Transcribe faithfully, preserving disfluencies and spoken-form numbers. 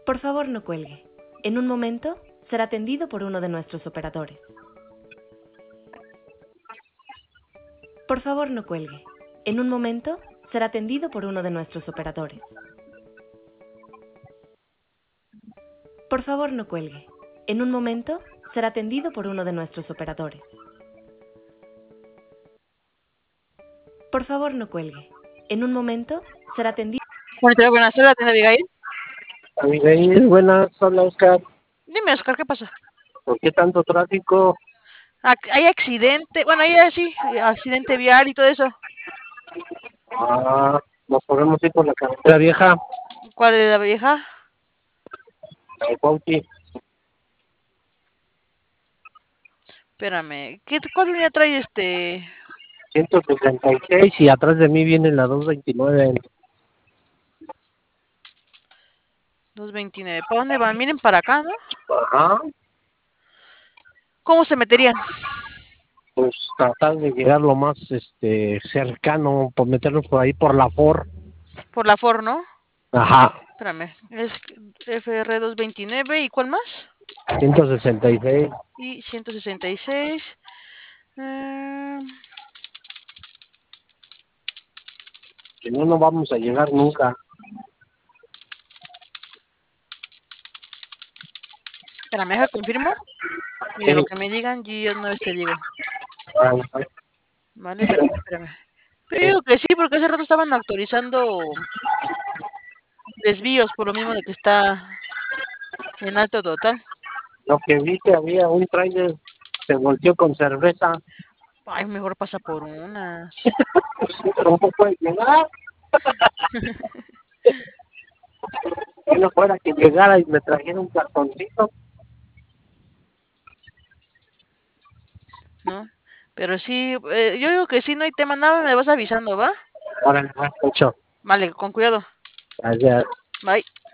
Por favor, no cuelgue. En un momento será atendido por uno de nuestros operadores. Por favor, no cuelgue. En un momento será atendido por uno de nuestros operadores. Por favor, no cuelgue. En un momento será atendido por uno de nuestros operadores. Por favor, no cuelgue. En un momento será atendido. Bueno, buenas tardes, ¿atiende Abigail? Abigail, buenas, hola Oscar. Dime, Oscar, ¿qué pasa? ¿Por qué tanto tráfico? Ac- Hay accidente, bueno, hay así, accidente vial y todo eso. Ah, nos podemos ir por la carretera vieja, ¿Cuál es la vieja? la de Cuautla. Espérame, ¿qué, ¿cuál línea trae este? ciento sesenta y seis y atrás de mí viene la doscientos veintinueve. doscientos veintinueve. ¿Para dónde van? Miren para acá, ¿no? Ajá, ¿Cómo se meterían? pues tratar de llegar lo más este cercano, por meternos por ahí por la Ford. Por la Ford, ¿no? Ajá, Espérame, es F R doscientos veintinueve, ¿y cuál más? ciento sesenta y seis. Y ciento sesenta y seis. Eh, Si no, no vamos a llegar nunca. espérame, deja confirmo. Y de lo Sí. que me digan, yo una vez te digo. Ah, Vale, espérame, espérame. Pero yo digo que sí, porque hace rato estaban actualizando desvíos por lo mismo de que está en alto total. lo que vi que había un trailer se volteó con cerveza. Ay, mejor pasa por unas. Pues sí, pero no puede llegar. Que no fuera que llegara y me trajera un cartoncito. ¿No? Pero sí, eh, yo digo que sí, no hay tema, nada, me vas avisando, ¿va? Ahora, mucho. Vale, con cuidado. Gracias. Bye.